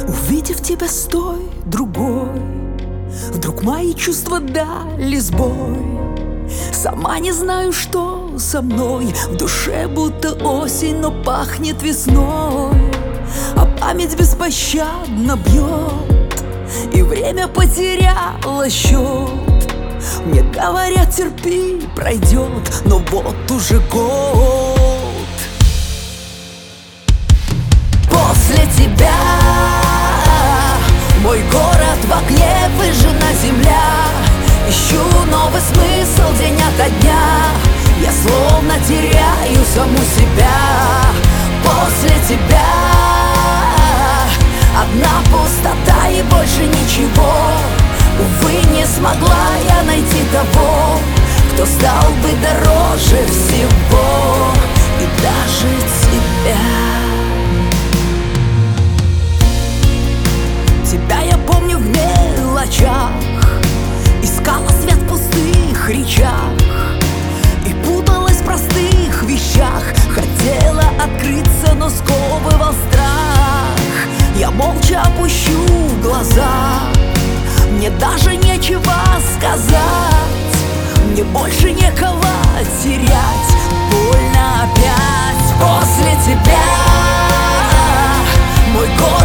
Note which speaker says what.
Speaker 1: Увидев тебя с той, другой, вдруг мои чувства дали сбой. Сама не знаю, что со мной. В душе будто осень, но пахнет весной. А память беспощадно бьет, и время потеряло счет. Мне говорят, терпи, пройдет, но вот уже год. После тебя мой город в окне, выжжена земля. Ищу новый смысл день ото дня. Я словно теряю саму себя. После тебя одна пустота и больше ничего. Увы, не смогла я найти того, кто стал бы дороже всего, и даже тебя. Тебя я помню в мелочах, искала свет в пустых речах и путалась в простых вещах. Хотела открыться, но сковывал страх. Я молча опущу глаза, мне даже нечего сказать. Мне больше некого терять, больно опять. После тебя мой город